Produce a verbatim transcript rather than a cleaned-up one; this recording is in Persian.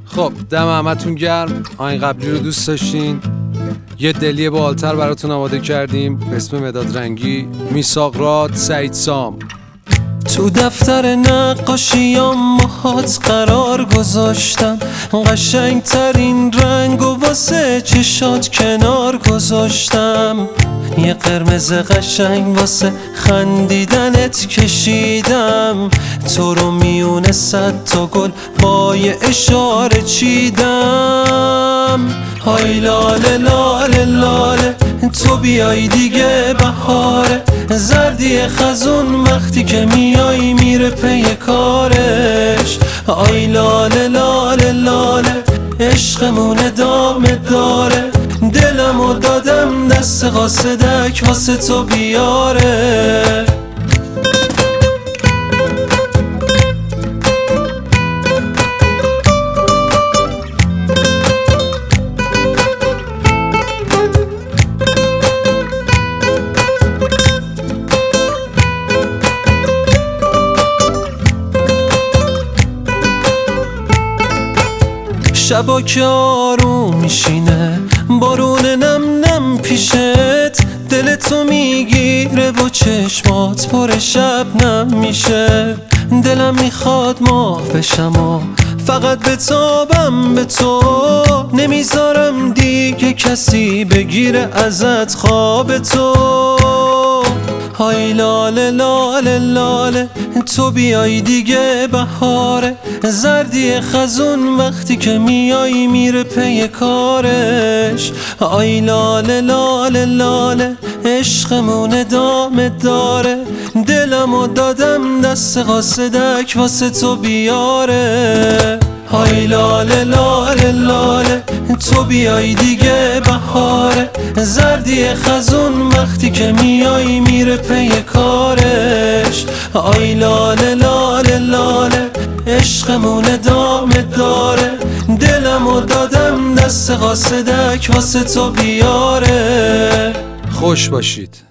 خب دم همتون گرم. آین قبلی رو دوست داشتین؟ یه دلی بالتر براتون آماده کردیم به اسم مداد رنگی، میثاق راد، سعید سام. تو دفتر نقاشیام موهات قرار گذاشتم، قشنگ ترین رنگ و واسه چشات کنار گذاشتم. یه قرمز قشنگ واسه خندیدنت کشیدم، تو رو میونه صد تا گل با یه اشاره چیدم. های لاله لاله لاله تو بیای دیگه بهاره، زردی خزون وقتی که میای میره پی کارش. آی لاله لاله لاله عشقمون ادامه داره، دلمو دادم دست قاصدک واسه تو بیاره. شبا که آروم میشینه بارون نم نم پیشت، دلتو میگیره و چشمات پر شبنم میشه. دلم میخواد ماه بشم و فقط بتابم به تو، نمیذارم دیگه کسی بگیره ازت خواب تو. های لاله لاله لاله تو بیای دیگه بهاره، زردی خزون وقتی که میای میره پی کارش. آی لاله لاله لاله عشقمون ادامه داره، دلمو دادم دست قاصدک واسه تو بیاره. های لاله لاله لاله تو بیای دیگه بهاره، زردی خزون وقتی که میای میره پی کارش. آی لاله لاله لاله عشقمون ادامه داره، دلمو دادم دست قاصدک واسه تو بیاره. خوش باشید.